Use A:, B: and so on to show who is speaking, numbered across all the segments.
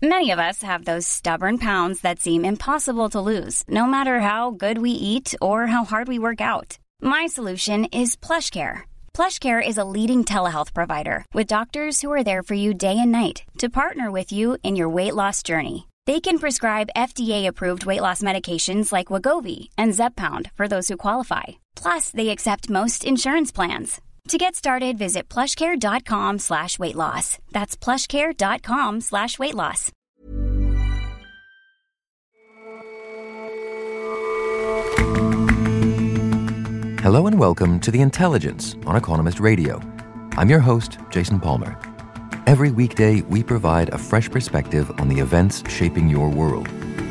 A: Many of us have those stubborn pounds that seem impossible to lose, no matter how good we eat or how hard we work out. My solution is PlushCare. PlushCare is a leading telehealth provider with doctors who are there for you day and night to partner with you in your weight loss journey. They can prescribe FDA-approved weight loss medications like Wegovy and Zepbound for those who qualify. Plus, they accept most insurance plans. To get started, visit plushcare.com/weightloss. That's plushcare.com/weightloss.
B: Hello and welcome to The Intelligence on Economist Radio. I'm your host, Jason Palmer. Every weekday, we provide a fresh perspective on the events shaping your world.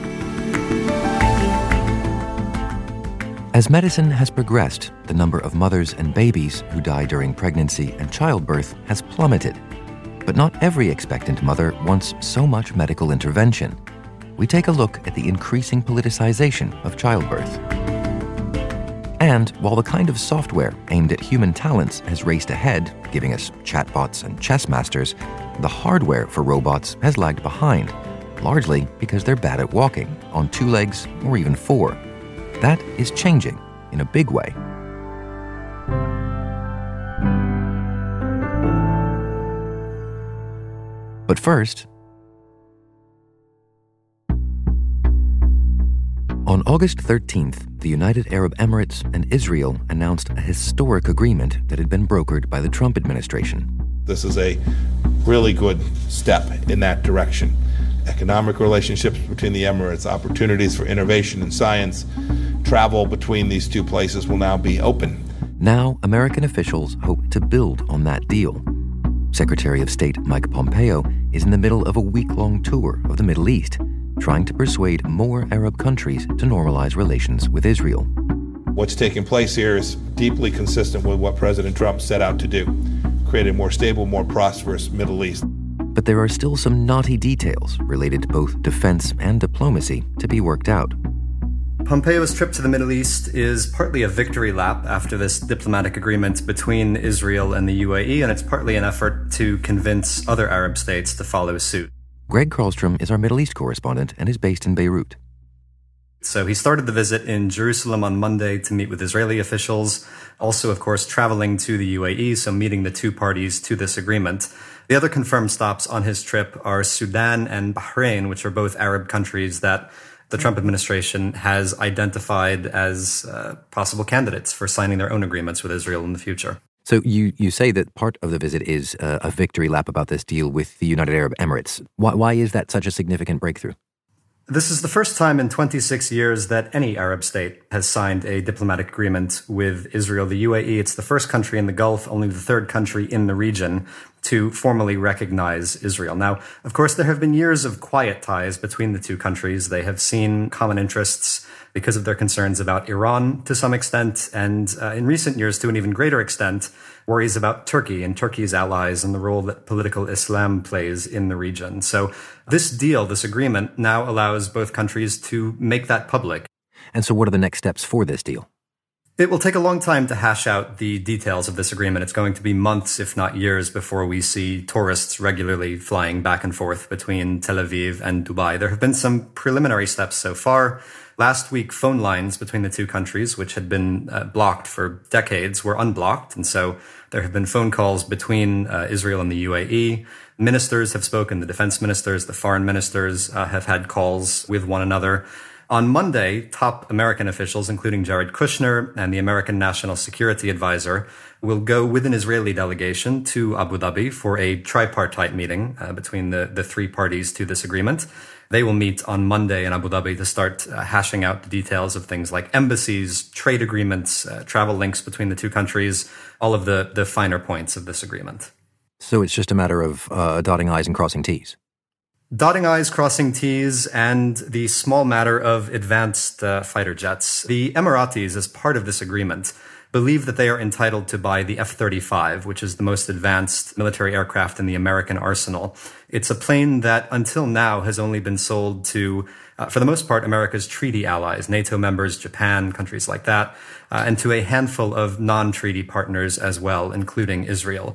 B: As medicine has progressed, the number of mothers and babies who die during pregnancy and childbirth has plummeted. But not every expectant mother wants so much medical intervention. We take a look at the increasing politicization of childbirth. And while the kind of software aimed at human talents has raced ahead, giving us chatbots and chess masters, the hardware for robots has lagged behind, largely because they're bad at walking, on 2 legs or even 4. That is changing in a big way. But first, on August 13th, the United Arab Emirates and Israel announced a historic agreement that had been brokered by the Trump administration.
C: This is a really good step in that direction. Economic relationships between the Emirates, opportunities for innovation and science, travel between these two places will now be open.
B: Now, American officials hope to build on that deal. Secretary of State Mike Pompeo is in the middle of a week-long tour of the Middle East, trying to persuade more Arab countries to normalize relations with Israel.
C: What's taking place here is deeply consistent with what President Trump set out to do, create a more stable, more prosperous Middle East.
B: But there are still some knotty details related to both defense and diplomacy to be worked out.
D: Pompeo's trip to the Middle East is partly a victory lap after this diplomatic agreement between Israel and the UAE, and it's partly an effort to convince other Arab states to follow suit.
B: Greg Karlstrom is our Middle East correspondent and is based in Beirut.
D: So he started the visit in Jerusalem on Monday to meet with Israeli officials, also, of course, traveling to the UAE, so meeting the two parties to this agreement. The other confirmed stops on his trip are Sudan and Bahrain, which are both Arab countries that the Trump administration has identified as possible candidates for signing their own agreements with Israel in the future.
B: So you say that part of the visit is a victory lap about this deal with the United Arab Emirates. Why is that such a significant breakthrough?
D: This is the first time in 26 years that any Arab state has signed a diplomatic agreement with Israel. The UAE, it's the first country in the Gulf, only the third country in the region to formally recognize Israel. Now, of course, there have been years of quiet ties between the two countries. They have seen common interests because of their concerns about Iran to some extent, and in recent years, to an even greater extent, worries about Turkey and Turkey's allies and the role that political Islam plays in the region. So this deal, this agreement, now allows both countries to make that public.
B: And so what are the next steps for this deal?
D: It will take a long time to hash out the details of this agreement. It's going to be months, if not years, before we see tourists regularly flying back and forth between Tel Aviv and Dubai. There have been some preliminary steps so far. Last week, phone lines between the two countries, which had been blocked for decades, were unblocked. And so there have been phone calls between Israel and the UAE. Ministers have spoken, the defense ministers, the foreign ministers have had calls with one another. On Monday, top American officials, including Jared Kushner and the American National Security Advisor, will go with an Israeli delegation to Abu Dhabi for a tripartite meeting between the three parties to this agreement. They will meet on Monday in Abu Dhabi to start hashing out the details of things like embassies, trade agreements, travel links between the two countries, all of the finer points of this agreement.
B: So it's just a matter of dotting I's and crossing T's?
D: Dotting I's, crossing T's, and the small matter of advanced fighter jets. The Emiratis, as part of this agreement, believe that they are entitled to buy the F-35, which is the most advanced military aircraft in the American arsenal. It's a plane that until now has only been sold to, for the most part, America's treaty allies, NATO members, Japan, countries like that, and to a handful of non-treaty partners as well, including Israel.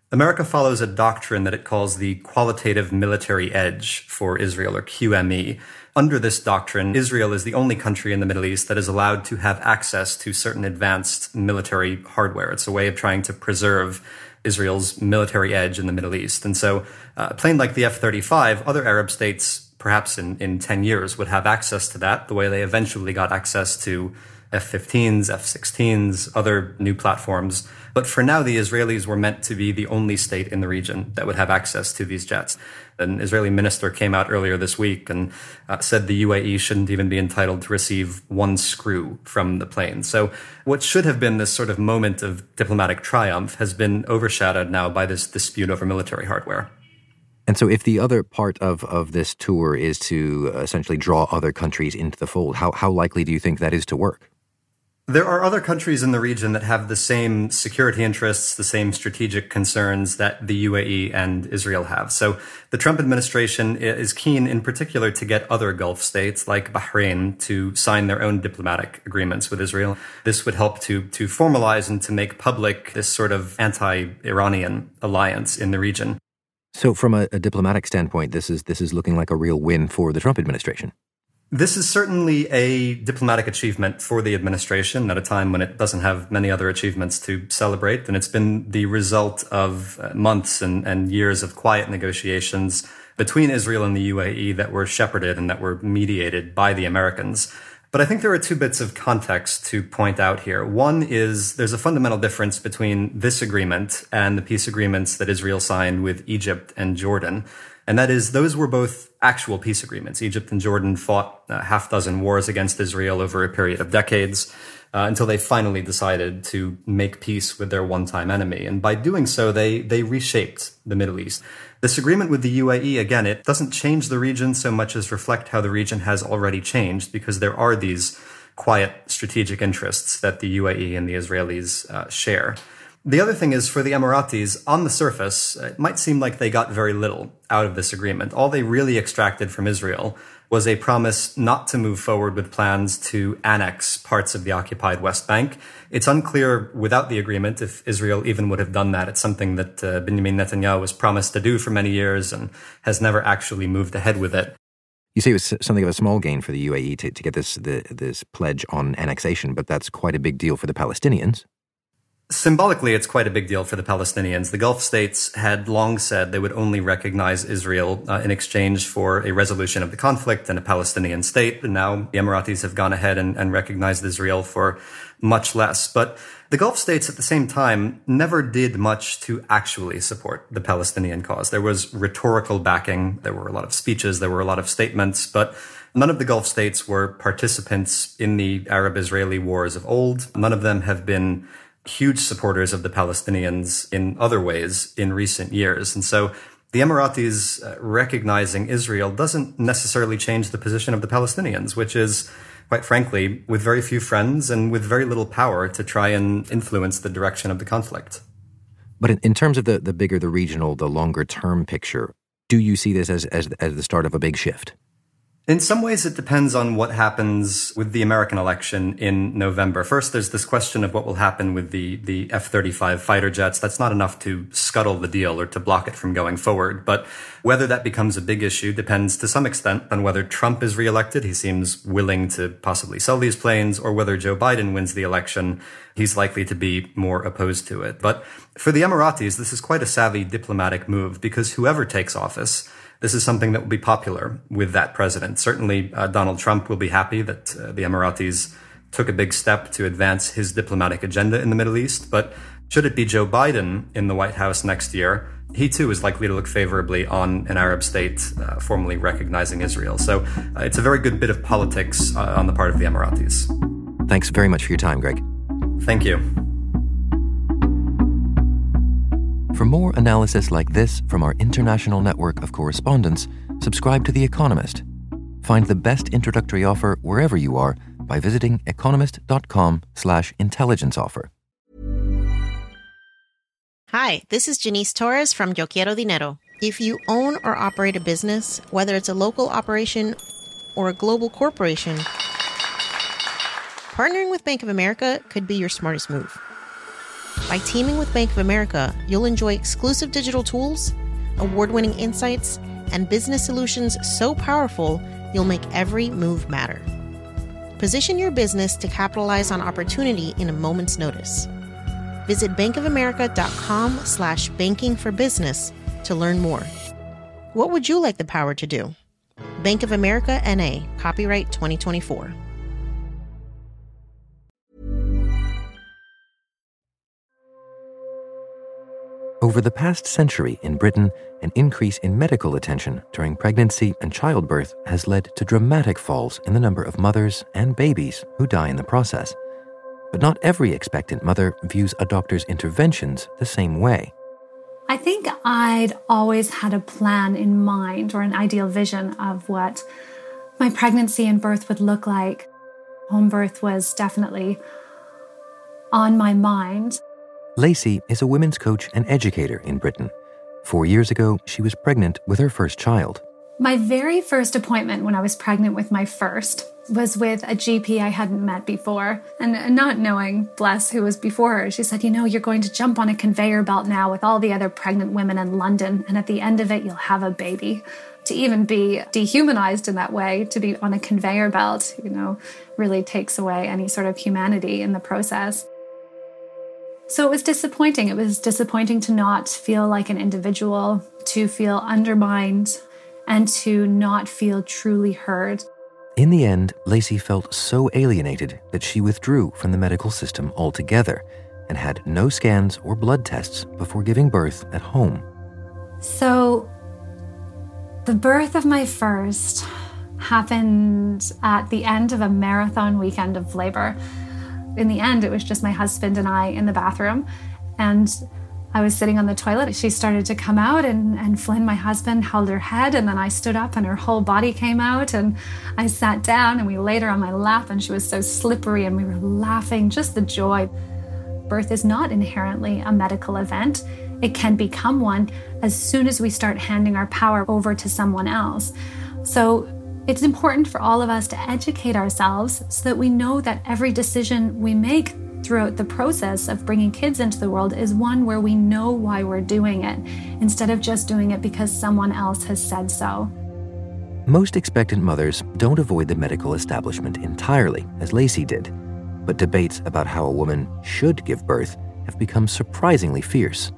D: America follows a doctrine that it calls the qualitative military edge for Israel, or QME. Under this doctrine, Israel is the only country in the Middle East that is allowed to have access to certain advanced military hardware. It's a way of trying to preserve Israel's military edge in the Middle East. And so a plane like the F-35, other Arab states, perhaps in 10 years, would have access to that, the way they eventually got access to F-15s, F-16s, other new platforms. But for now, the Israelis were meant to be the only state in the region that would have access to these jets. An Israeli minister came out earlier this week and said the UAE shouldn't even be entitled to receive one screw from the plane. So what should have been this sort of moment of diplomatic triumph has been overshadowed now by this dispute over military hardware.
B: And so if the other part of this tour is to essentially draw other countries into the fold, how likely do you think that is to work?
D: There are other countries in the region that have the same security interests, the same strategic concerns that the UAE and Israel have. So the Trump administration is keen in particular to get other Gulf states like Bahrain to sign their own diplomatic agreements with Israel. This would help to formalize and to make public this sort of anti-Iranian alliance in the region.
B: So from a diplomatic standpoint, this is looking like a real win for the Trump administration.
D: This is certainly a diplomatic achievement for the administration at a time when it doesn't have many other achievements to celebrate. And it's been the result of months and years of quiet negotiations between Israel and the UAE that were shepherded and that were mediated by the Americans. But I think there are two bits of context to point out here. One is there's a fundamental difference between this agreement and the peace agreements that Israel signed with Egypt and Jordan. And that is, those were both actual peace agreements. Egypt and Jordan fought half dozen wars against Israel over a period of decades until they finally decided to make peace with their one-time enemy. And by doing so, they reshaped the Middle East. This agreement with the UAE, again, it doesn't change the region so much as reflect how the region has already changed, because there are these quiet strategic interests that the UAE and the Israelis share. The other thing is, for the Emiratis, on the surface, it might seem like they got very little out of this agreement. All they really extracted from Israel was a promise not to move forward with plans to annex parts of the occupied West Bank. It's unclear without the agreement if Israel even would have done that. It's something that Benjamin Netanyahu was promised to do for many years and has never actually moved ahead with it.
B: You say it was something of a small gain for the UAE to get this pledge on annexation, but that's quite a big deal for the Palestinians.
D: Symbolically, it's quite a big deal for the Palestinians. The Gulf states had long said they would only recognize Israel in exchange for a resolution of the conflict and a Palestinian state. And now the Emiratis have gone ahead and recognized Israel for much less. But the Gulf states at the same time never did much to actually support the Palestinian cause. There was rhetorical backing. There were a lot of speeches. There were a lot of statements. But none of the Gulf states were participants in the Arab-Israeli wars of old. None of them have been huge supporters of the Palestinians in other ways in recent years. And so the Emiratis recognizing Israel doesn't necessarily change the position of the Palestinians, which is, quite frankly, with very few friends and with very little power to try and influence the direction of the conflict.
B: But in terms of the bigger, the regional, the longer term picture, do you see this as the start of a big shift?
D: In some ways, it depends on what happens with the American election in November. First, there's this question of what will happen with the F-35 fighter jets. That's not enough to scuttle the deal or to block it from going forward. But whether that becomes a big issue depends to some extent on whether Trump is reelected. He seems willing to possibly sell these planes, or whether Joe Biden wins the election. He's likely to be more opposed to it. But for the Emiratis, this is quite a savvy diplomatic move, because whoever takes office, this is something that will be popular with that president. Certainly, Donald Trump will be happy that the Emiratis took a big step to advance his diplomatic agenda in the Middle East. But should it be Joe Biden in the White House next year, he too is likely to look favorably on an Arab state formally recognizing Israel. So it's a very good bit of politics on the part of the Emiratis.
B: Thanks very much for your time, Greg.
D: Thank you.
B: For more analysis like this from our international network of correspondents, subscribe to The Economist. Find the best introductory offer wherever you are by visiting economist.com/intelligence offer.
E: Hi, this is Janice Torres from Yo Quiero Dinero. If you own or operate a business, whether it's a local operation or a global corporation, partnering with Bank of America could be your smartest move. By teaming with Bank of America, you'll enjoy exclusive digital tools, award-winning insights, and business solutions so powerful, you'll make every move matter. Position your business to capitalize on opportunity in a moment's notice. Visit bankofamerica.com/bankingforbusiness to learn more. What would you like the power to do? Bank of America N.A., copyright 2024.
B: Over the past century in Britain, an increase in medical attention during pregnancy and childbirth has led to dramatic falls in the number of mothers and babies who die in the process. But not every expectant mother views a doctor's interventions the same way.
F: I think I'd always had a plan in mind, or an ideal vision of what my pregnancy and birth would look like. Home birth was definitely on my mind.
B: Lacey is a women's coach and educator in Britain. 4 years ago, she was pregnant with her first child.
F: My very first appointment when I was pregnant with my first was with a GP I hadn't met before. And not knowing, bless, who was before her, she said, you're going to jump on a conveyor belt now with all the other pregnant women in London, and at the end of it, you'll have a baby. To even be dehumanized in that way, to be on a conveyor belt, really takes away any sort of humanity in the process. So it was disappointing. It was disappointing to not feel like an individual, to feel undermined, and to not feel truly heard.
B: In the end, Lacey felt so alienated that she withdrew from the medical system altogether and had no scans or blood tests before giving birth at home.
F: So the birth of my first happened at the end of a marathon weekend of labor. In the end, it was just my husband and I in the bathroom, and I was sitting on the toilet. She started to come out, and Flynn, my husband, held her head, and then I stood up and her whole body came out, and I sat down and we laid her on my lap, and she was so slippery and we were laughing, just the joy. Birth is not inherently a medical event. It can become one as soon as we start handing our power over to someone else. So it's important for all of us to educate ourselves so that we know that every decision we make throughout the process of bringing kids into the world is one where we know why we're doing it, instead of just doing it because someone else has said so.
B: Most expectant mothers don't avoid the medical establishment entirely, as Lacey did, but debates about how a woman should give birth have become surprisingly fierce.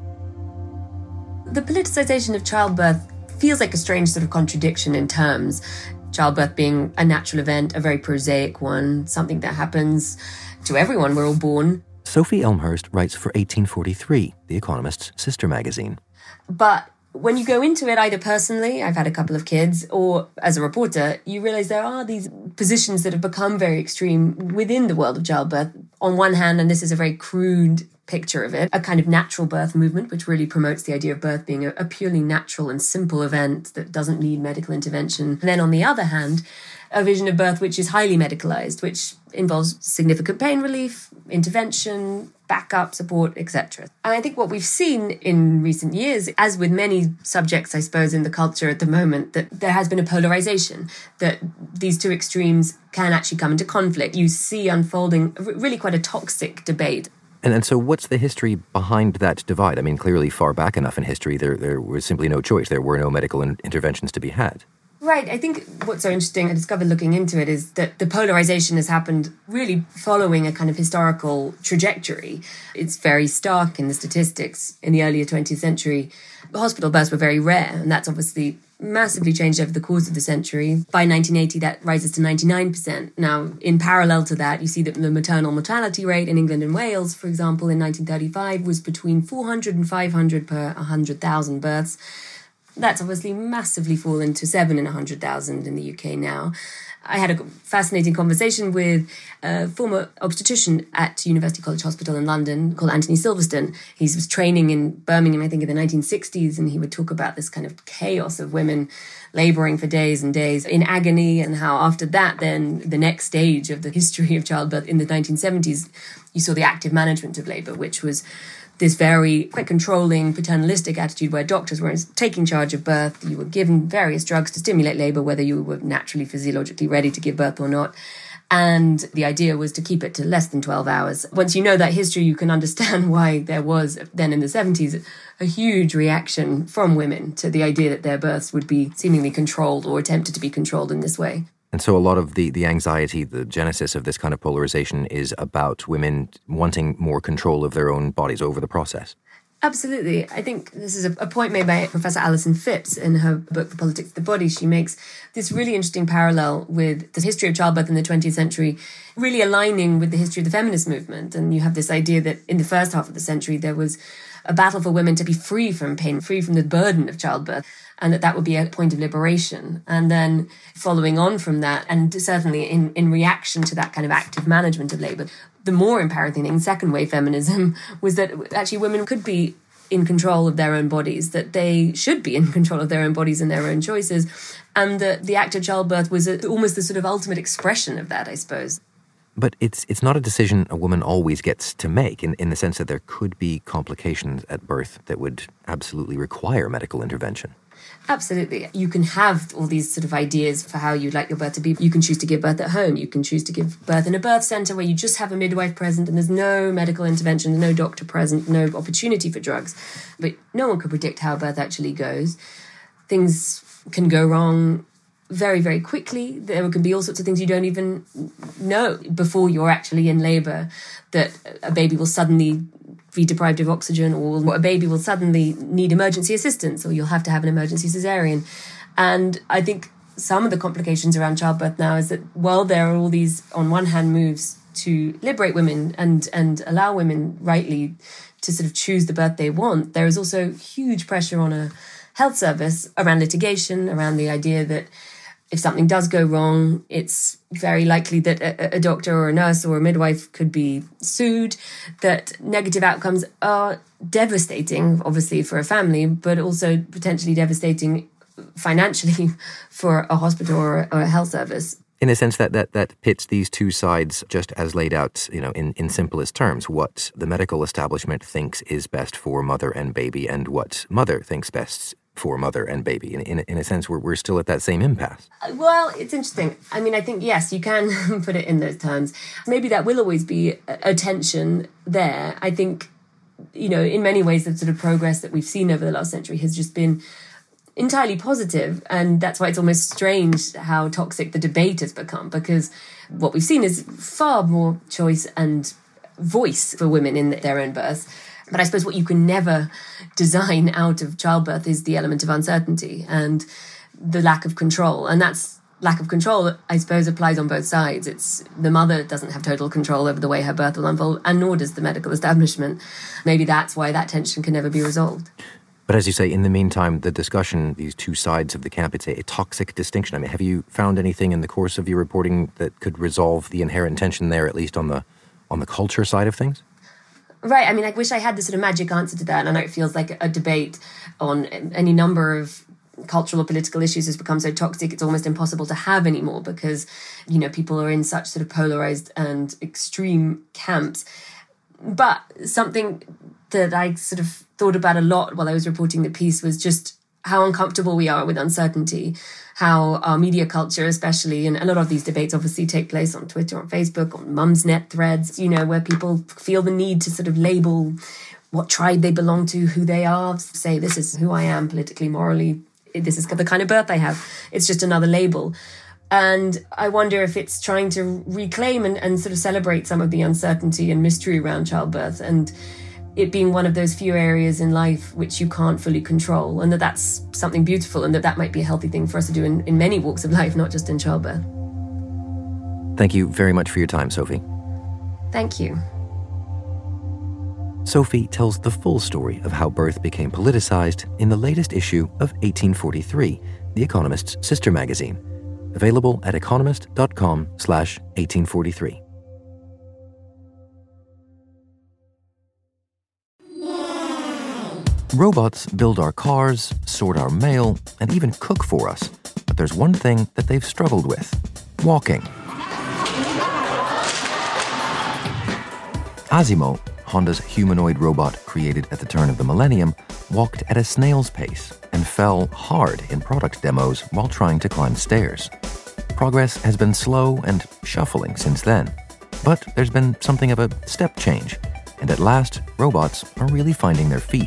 G: The politicization of childbirth feels like a strange sort of contradiction in terms. Childbirth being a natural event, a very prosaic one, something that happens to everyone. We're all born.
B: Sophie Elmhurst writes for 1843, The Economist's sister magazine.
G: But when you go into it, either personally, I've had a couple of kids, or as a reporter, you realize there are these positions that have become very extreme within the world of childbirth. On one hand, and this is a very crude picture of it, a kind of natural birth movement, which really promotes the idea of birth being a purely natural and simple event that doesn't need medical intervention. And then on the other hand, a vision of birth which is highly medicalized, which involves significant pain relief, intervention, backup support, etc. And I think what we've seen in recent years, as with many subjects, I suppose, in the culture at the moment, that there has been a polarization, that these two extremes can actually come into conflict. You see unfolding really quite a toxic debate.
B: And so what's the history behind that divide? I mean, clearly far back enough in history, there was simply no choice. There were no medical interventions to be had.
G: Right. I think what's so interesting, I discovered looking into it, is that the polarization has happened really following a kind of historical trajectory. It's very stark in the statistics. In the earlier 20th century, hospital births were very rare, and that's obviously massively changed over the course of the century. By 1980, that rises to 99%. Now, in parallel to that, you see that the maternal mortality rate in England and Wales, for example, in 1935 was between 400 and 500 per 100,000 births. That's obviously massively fallen to 7 in 100,000 in the UK now. I had a fascinating conversation with a former obstetrician at University College Hospital in London called Anthony Silverstone. He was training in Birmingham, I think, in the 1960s, and he would talk about this kind of chaos of women labouring for days and days in agony, and how after that, then the next stage of the history of childbirth in the 1970s, you saw the active management of labour, which was this very quite controlling, paternalistic attitude where doctors were taking charge of birth. You were given various drugs to stimulate labour, whether you were naturally physiologically ready to give birth or not. And the idea was to keep it to less than 12 hours. Once you know that history, you can understand why there was then in the 70s a huge reaction from women to the idea that their births would be seemingly controlled or attempted to be controlled in this way.
B: And so a lot of the anxiety, the genesis of this kind of polarization is about women wanting more control of their own bodies over the process.
G: Absolutely. I think this is a point made by Professor Alison Phipps in her book, The Politics of the Body. She makes this really interesting parallel with the history of childbirth in the 20th century, really aligning with the history of the feminist movement. And you have this idea that in the first half of the century, there was a battle for women to be free from pain, free from the burden of childbirth, and that would be a point of liberation. And then following on from that, and certainly in reaction to that kind of active management of labour, the more empowering thing, second wave feminism, was that actually women could be in control of their own bodies, that they should be in control of their own bodies and their own choices, and that the act of childbirth was almost the sort of ultimate expression of that, I suppose.
B: But it's not a decision a woman always gets to make, in the sense that there could be complications at birth that would absolutely require medical intervention.
G: Absolutely. You can have all these sort of ideas for how you'd like your birth to be. You can choose to give birth at home. You can choose to give birth in a birth centre where you just have a midwife present and there's no medical intervention, no doctor present, no opportunity for drugs. But no one can predict how birth actually goes. Things can go wrong very, very quickly. There can be all sorts of things you don't even know before you're actually in labour, that a baby will suddenly be deprived of oxygen, or a baby will suddenly need emergency assistance, or you'll have to have an emergency cesarean. And I think some of the complications around childbirth now is that while there are all these, on one hand, moves to liberate women and allow women rightly to sort of choose the birth they want, there is also huge pressure on a health service around litigation, around the idea that if something does go wrong, it's very likely that a doctor or a nurse or a midwife could be sued, that negative outcomes are devastating, obviously, for a family, but also potentially devastating financially for a hospital or a health service.
B: In a sense that pits these two sides just as laid out, in simplest terms, what the medical establishment thinks is best for mother and baby and what mother thinks best for mother and baby. In a sense, we're still at that same impasse.
G: Well, it's interesting. I mean, I think, yes, you can put it in those terms. Maybe that will always be a tension there. I think, in many ways, the sort of progress that we've seen over the last century has just been entirely positive, and that's why it's almost strange how toxic the debate has become, because what we've seen is far more choice and voice for women in their own births. But I suppose what you can never design out of childbirth is the element of uncertainty and the lack of control. And that's lack of control, I suppose, applies on both sides. It's the mother doesn't have total control over the way her birth will unfold, and nor does the medical establishment. Maybe that's why that tension can never be resolved.
B: But as you say, in the meantime, the discussion, these two sides of the camp, it's a toxic distinction. I mean, have you found anything in the course of your reporting that could resolve the inherent tension there, at least on the culture side of things?
G: Right. I mean, I wish I had the sort of magic answer to that. And I know it feels like a debate on any number of cultural or political issues has become so toxic it's almost impossible to have anymore because, people are in such sort of polarized and extreme camps. But something that I sort of thought about a lot while I was reporting the piece was just how uncomfortable we are with uncertainty, how our media culture especially, and a lot of these debates obviously take place on Twitter, on Facebook, on Mumsnet threads, where people feel the need to sort of label what tribe they belong to, who they are, say this is who I am politically, morally, this is the kind of birth I have. It's just another label. And I wonder if it's trying to reclaim and sort of celebrate some of the uncertainty and mystery around childbirth, and it being one of those few areas in life which you can't fully control, and that's something beautiful, and that might be a healthy thing for us to do in many walks of life, not just in childbirth.
B: Thank you very much for your time, Sophie.
G: Thank you.
B: Sophie tells the full story of how birth became politicized in the latest issue of 1843, The Economist's sister magazine, available at economist.com/1843. Robots build our cars, sort our mail, and even cook for us. But there's one thing that they've struggled with: walking. Asimo, Honda's humanoid robot created at the turn of the millennium, walked at a snail's pace and fell hard in product demos while trying to climb stairs. Progress has been slow and shuffling since then. But there's been something of a step change. And at last, robots are really finding their feet.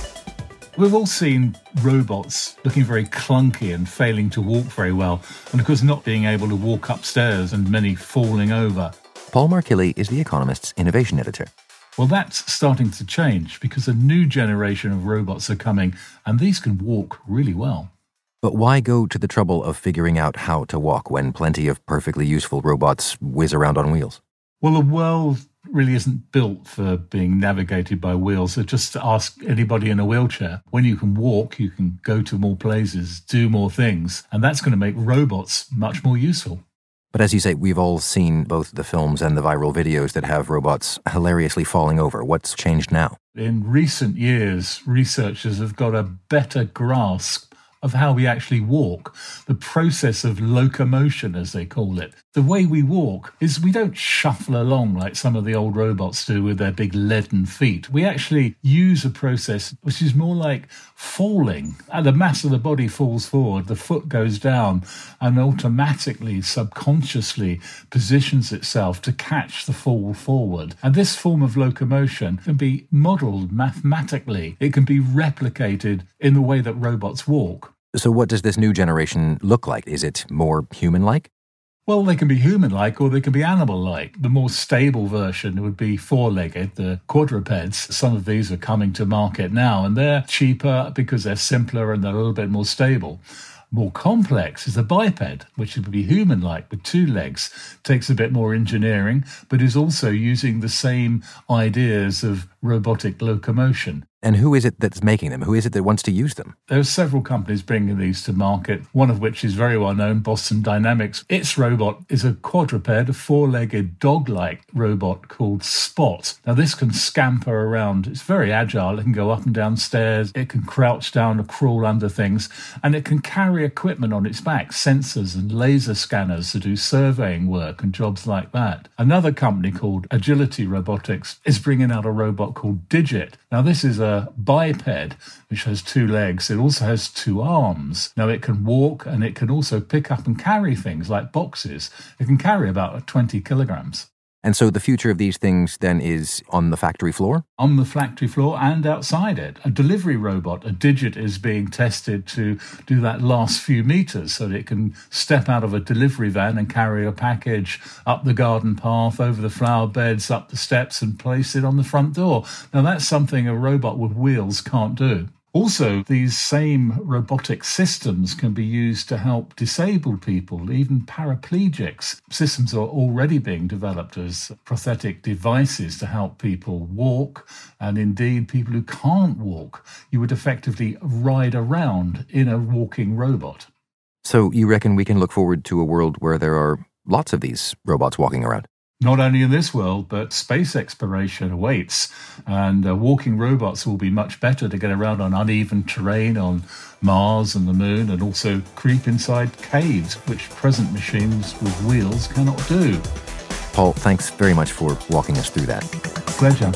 H: We've all seen robots looking very clunky and failing to walk very well, and of course not being able to walk upstairs and many falling over.
B: Paul Markilli is The Economist's innovation editor.
H: Well, that's starting to change because a new generation of robots are coming, and these can walk really well.
B: But why go to the trouble of figuring out how to walk when plenty of perfectly useful robots whiz around on wheels?
H: Well, the world really isn't built for being navigated by wheels. So just ask anybody in a wheelchair. When you can walk, you can go to more places, do more things, and that's going to make robots much more useful.
B: But as you say, we've all seen both the films and the viral videos that have robots hilariously falling over. What's changed now?
H: In recent years, researchers have got a better grasp of how we actually walk, the process of locomotion, as they call it. The way we walk is we don't shuffle along like some of the old robots do with their big leaden feet. We actually use a process which is more like falling. The mass of the body falls forward, the foot goes down, and automatically, subconsciously positions itself to catch the fall forward. And this form of locomotion can be modelled mathematically. It can be replicated in the way that robots walk.
B: So what does this new generation look like? Is it more human-like?
H: Well, they can be human-like or they can be animal-like. The more stable version would be four-legged, the quadrupeds. Some of these are coming to market now, and they're cheaper because they're simpler and they're a little bit more stable. More complex is the biped, which would be human-like with two legs. Takes a bit more engineering, but is also using the same ideas of robotic locomotion.
B: And who is it that's making them? Who is it that wants to use them?
H: There are several companies bringing these to market, one of which is very well known, Boston Dynamics. Its robot is a quadruped, a four-legged dog-like robot called Spot. Now, this can scamper around. It's very agile. It can go up and down stairs. It can crouch down or crawl under things. And it can carry equipment on its back, sensors and laser scanners to do surveying work and jobs like that. Another company called Agility Robotics is bringing out a robot called Digit. Now, this is a biped, which has two legs. It also has two arms. Now, it can walk and it can also pick up and carry things like boxes. It can carry about 20 kilograms.
B: And so the future of these things then is on the factory floor?
H: On the factory floor and outside it. A delivery robot, a Digit, is being tested to do that last few meters so that it can step out of a delivery van and carry a package up the garden path, over the flower beds, up the steps and place it on the front door. Now, that's something a robot with wheels can't do. Also, these same robotic systems can be used to help disabled people, even paraplegics. Systems are already being developed as prosthetic devices to help people walk, and indeed people who can't walk. You would effectively ride around in a walking robot.
B: So you reckon we can look forward to a world where there are lots of these robots walking around?
H: Not only in this world, but space exploration awaits, and walking robots will be much better to get around on uneven terrain on Mars and the Moon, and also creep inside caves, which present machines with wheels cannot do.
B: Paul, thanks very much for walking us through that.
H: Pleasure.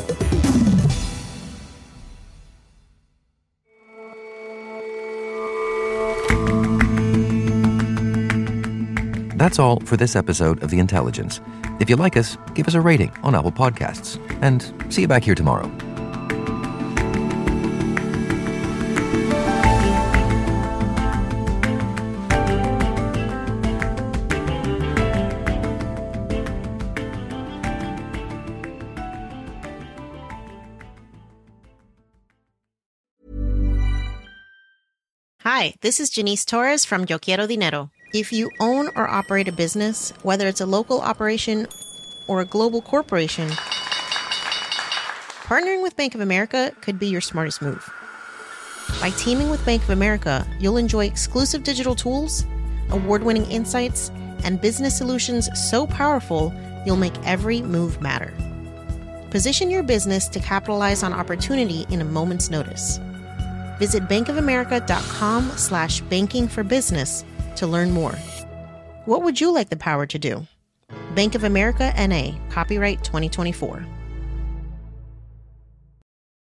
B: That's all for this episode of The Intelligence. If you like us, give us a rating on Apple Podcasts. And see you back here tomorrow.
E: Hi, this is Janice Torres from Yo Quiero Dinero. If you own or operate a business, whether it's a local operation or a global corporation, partnering with Bank of America could be your smartest move. By teaming with Bank of America, you'll enjoy exclusive digital tools, award-winning insights, and business solutions so powerful, you'll make every move matter. Position your business to capitalize on opportunity in a moment's notice. Visit bankofamerica.com/bankingforbusiness to learn more. What would you like the power to do? Bank of America, N.A., copyright 2024.